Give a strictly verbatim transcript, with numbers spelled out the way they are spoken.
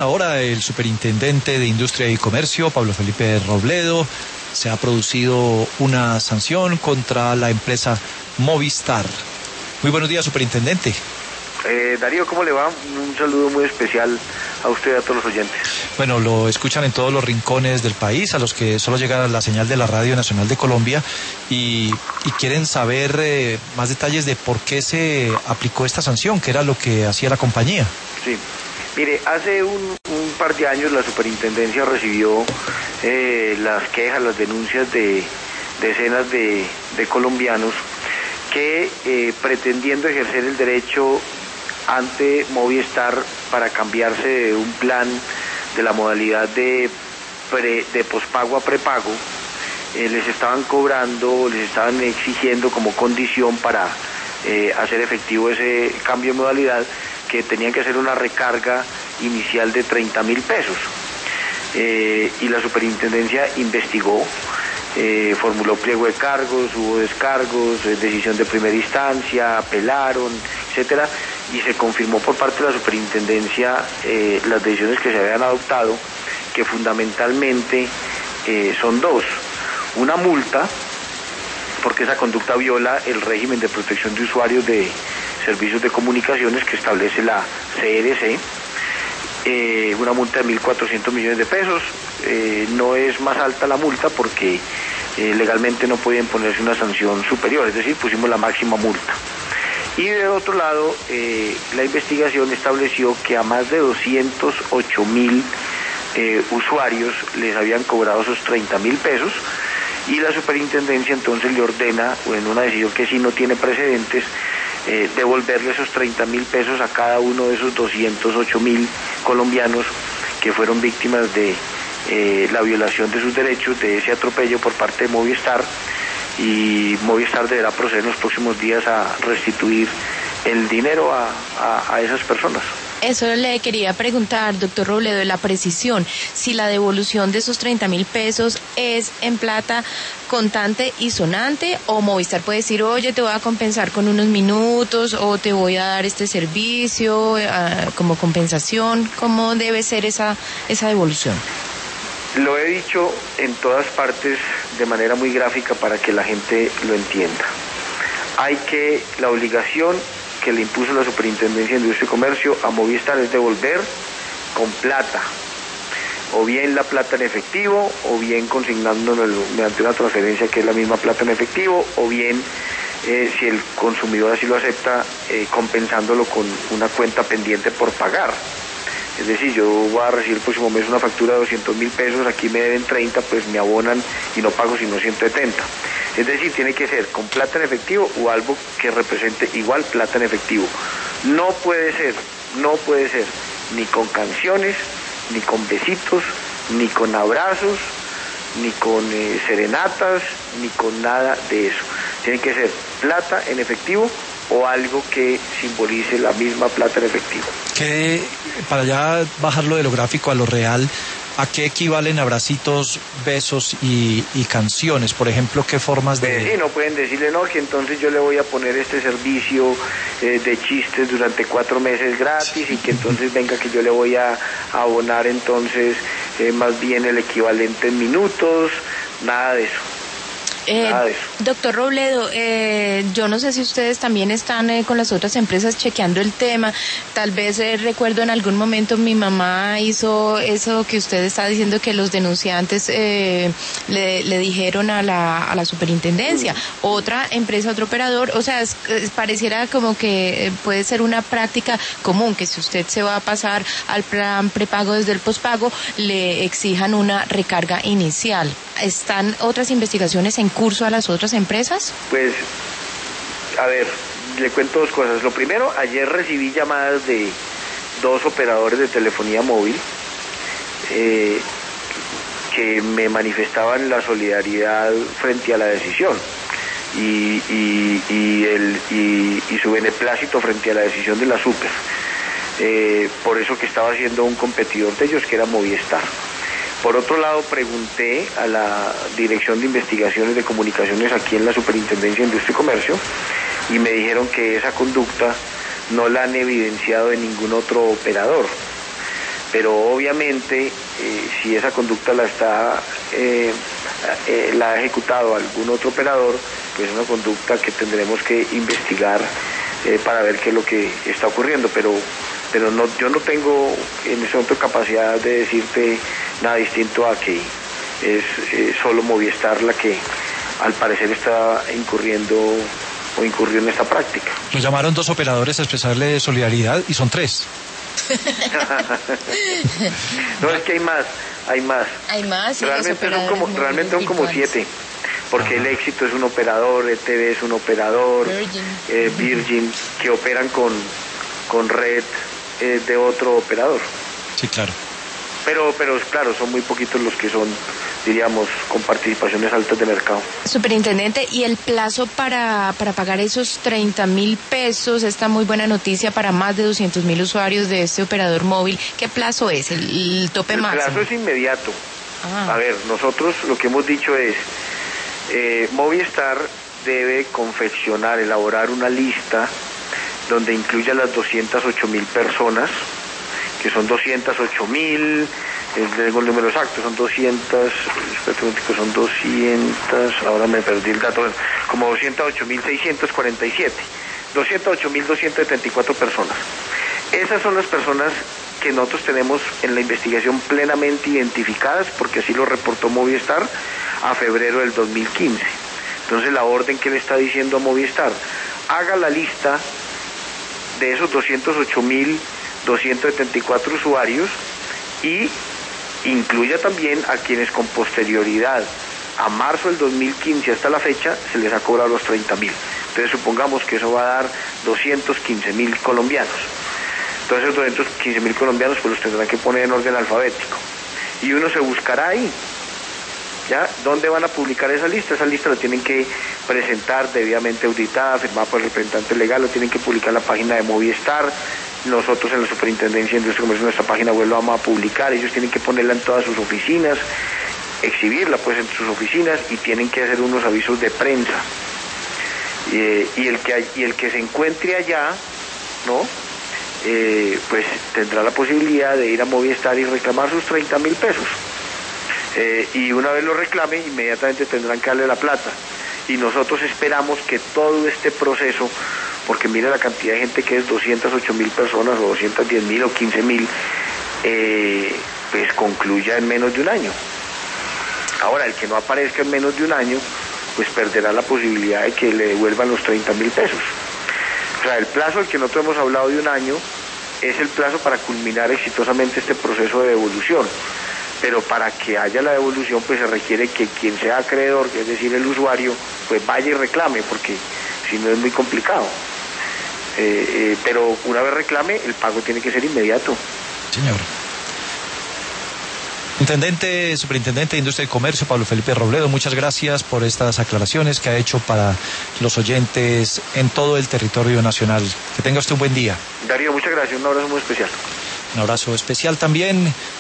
Ahora el superintendente de Industria y Comercio, Pablo Felipe Robledo, se ha producido una sanción contra la empresa Movistar. Muy buenos días, superintendente. Eh, Darío, ¿cómo le va? Un saludo muy especial a usted y a todos los oyentes. Bueno, lo escuchan en todos los rincones del país, a los que solo llega la señal de la Radio Nacional de Colombia y, y quieren saber eh, más detalles de por qué se aplicó esta sanción, que era lo que hacía la compañía. Sí. Mire, hace un, un par de años la superintendencia recibió eh, las quejas, las denuncias de decenas de, de colombianos que eh, pretendiendo ejercer el derecho ante Movistar para cambiarse de un plan de la modalidad de, pre, de pospago a prepago, eh, les estaban cobrando, les estaban exigiendo como condición para eh, hacer efectivo ese cambio de modalidad, que tenían que hacer una recarga inicial de treinta mil pesos. Eh, y la superintendencia investigó, eh, formuló pliego de cargos, hubo descargos, eh, decisión de primera instancia, apelaron, etcétera, y se confirmó por parte de la superintendencia eh, las decisiones que se habían adoptado, que fundamentalmente eh, son dos: una multa, porque esa conducta viola el régimen de protección de usuarios de servicios de comunicaciones que establece la C R C, eh, una multa de mil cuatrocientos millones de pesos. Eh, no es más alta la multa porque eh, legalmente no puede imponerse una sanción superior, es decir, pusimos la máxima multa. Y de otro lado, eh, la investigación estableció que a más de doscientos ocho mil eh, usuarios les habían cobrado esos treinta mil pesos, y la superintendencia entonces le ordena, o en una decisión que sí no tiene precedentes, eh, devolverle esos treinta mil pesos a cada uno de esos doscientos ocho mil colombianos que fueron víctimas de eh, la violación de sus derechos, de ese atropello por parte de Movistar. Y Movistar deberá proceder en los próximos días a restituir el dinero a, a, a esas personas. Eso le quería preguntar, doctor Robledo, de la precisión, si la devolución de esos treinta mil pesos es en plata contante y sonante, o Movistar puede decir, oye, te voy a compensar con unos minutos, o te voy a dar este servicio uh, como compensación. ¿Cómo debe ser esa, esa devolución? Lo he dicho en todas partes de manera muy gráfica para que la gente lo entienda. Hay que, la obligación que le impuso la Superintendencia de Industria y Comercio a Movistar es devolver con plata, o bien la plata en efectivo, o bien consignándolo mediante una transferencia que es la misma plata en efectivo, o bien, eh, si el consumidor así lo acepta, eh, compensándolo con una cuenta pendiente por pagar. Es decir, yo voy a recibir el próximo mes una factura de doscientos mil pesos, aquí me deben treinta, pues me abonan y no pago sino ciento setenta. Es decir, tiene que ser con plata en efectivo o algo que represente igual plata en efectivo. No puede ser, no puede ser ni con canciones, ni con besitos, ni con abrazos, ni con eh, serenatas, ni con nada de eso. Tiene que ser plata en efectivo o algo que simbolice la misma plata en efectivo. ¿Qué, para ya bajarlo de lo gráfico a lo real, a qué equivalen abracitos, besos y, y canciones? Por ejemplo, ¿qué formas de...? Pues sí, no pueden decirle, no, que entonces yo le voy a poner este servicio eh, de chistes durante cuatro meses gratis, y que entonces venga que yo le voy a abonar entonces eh, más bien el equivalente en minutos, nada de eso. Eh, doctor Robledo, eh, yo no sé si ustedes también están eh, con las otras empresas chequeando el tema. Tal vez eh, recuerdo en algún momento mi mamá hizo eso que usted está diciendo, que los denunciantes eh, le, le dijeron a la, a la superintendencia. Otra empresa, otro operador, o sea, es, es, pareciera como que eh, puede ser una práctica común, que si usted se va a pasar al plan prepago desde el pospago, le exijan una recarga inicial. ¿Están otras investigaciones en curso a las otras empresas? Pues, a ver, le cuento dos cosas. Lo primero, ayer recibí llamadas de dos operadores de telefonía móvil eh, que me manifestaban la solidaridad frente a la decisión y, y, y, el, y, y su beneplácito frente a la decisión de la Super. Eh, por eso que estaba haciendo un competidor de ellos, que era Movistar. Por otro lado, pregunté a la Dirección de Investigaciones de Comunicaciones aquí en la Superintendencia de Industria y Comercio, y me dijeron que esa conducta no la han evidenciado en ningún otro operador. pero obviamente eh, si esa conducta la está eh, eh, la ha ejecutado algún otro operador, pues es una conducta que tendremos que investigar eh, para ver qué es lo que está ocurriendo, pero pero no, yo no tengo en ese momento capacidad de decirte nada distinto a que es eh, solo Movistar la que al parecer está incurriendo o incurrió en esta práctica. Nos llamaron dos operadores a expresarle solidaridad y son tres. No, es que hay más, hay más. Hay más, sí, realmente son como, realmente son como siete, porque Ajá. el Éxito es un operador, E T V es un operador, Virgin, eh, Virgin que operan con, con red eh, de otro operador. Sí, claro. Pero, pero claro, son muy poquitos los que son, diríamos, con participaciones altas de mercado. Superintendente, ¿y el plazo para, para pagar esos treinta mil pesos, esta muy buena noticia para más de doscientos mil usuarios de este operador móvil, qué plazo es, el, el tope el máximo? El plazo es inmediato. Ah. A ver, nosotros lo que hemos dicho es, eh, Movistar debe confeccionar, elaborar una lista donde incluya las doscientas ocho mil personas, que son doscientas ocho mil, tengo el número exacto, son doscientos, espérate, son doscientos, ahora me perdí el dato, como doscientos ocho mil seiscientos cuarenta y siete, doscientos ocho mil doscientas setenta y cuatro personas. Esas son las personas que nosotros tenemos en la investigación plenamente identificadas, porque así lo reportó Movistar a febrero del dos mil quince. Entonces la orden que le está diciendo a Movistar, haga la lista de esos doscientos ocho mil doscientos setenta y cuatro usuarios y incluya también a quienes con posterioridad a marzo del dos mil quince hasta la fecha se les ha cobrado los treinta mil. Entonces supongamos que eso va a dar doscientos quince mil colombianos. Entonces esos doscientos quince mil colombianos pues los tendrán que poner en orden alfabético y uno se buscará ahí. ¿Ya? ¿Dónde van a publicar esa lista? Esa lista la tienen que presentar debidamente auditada, firmada por el representante legal, lo tienen que publicar en la página de Movistar. Nosotros en la Superintendencia de Industria y Comercio, en nuestra página web, lo vamos a publicar. Ellos tienen que ponerla en todas sus oficinas, exhibirla pues en sus oficinas y tienen que hacer unos avisos de prensa. Eh, y, el que, y el que se encuentre allá, ¿no? Eh, pues tendrá la posibilidad de ir a Movistar y reclamar sus treinta mil pesos. Eh, y una vez lo reclame, inmediatamente tendrán que darle la plata. Y nosotros esperamos que todo este proceso, porque mira la cantidad de gente que es doscientas ocho mil personas o doscientos diez mil o quince mil, eh, pues concluya en menos de un año. Ahora, el que no aparezca en menos de un año, pues perderá la posibilidad de que le devuelvan los treinta mil pesos. O sea, el plazo al que nosotros hemos hablado de un año es el plazo para culminar exitosamente este proceso de devolución. Pero para que haya la devolución, pues se requiere que quien sea acreedor, es decir, el usuario, pues vaya y reclame, porque si no es muy complicado. Eh, eh, pero una vez reclame, el pago tiene que ser inmediato. Señor. Intendente, Superintendente de Industria y Comercio, Pablo Felipe Robledo, muchas gracias por estas aclaraciones que ha hecho para los oyentes en todo el territorio nacional. Que tenga usted un buen día. Darío, muchas gracias, un abrazo muy especial. Un abrazo especial también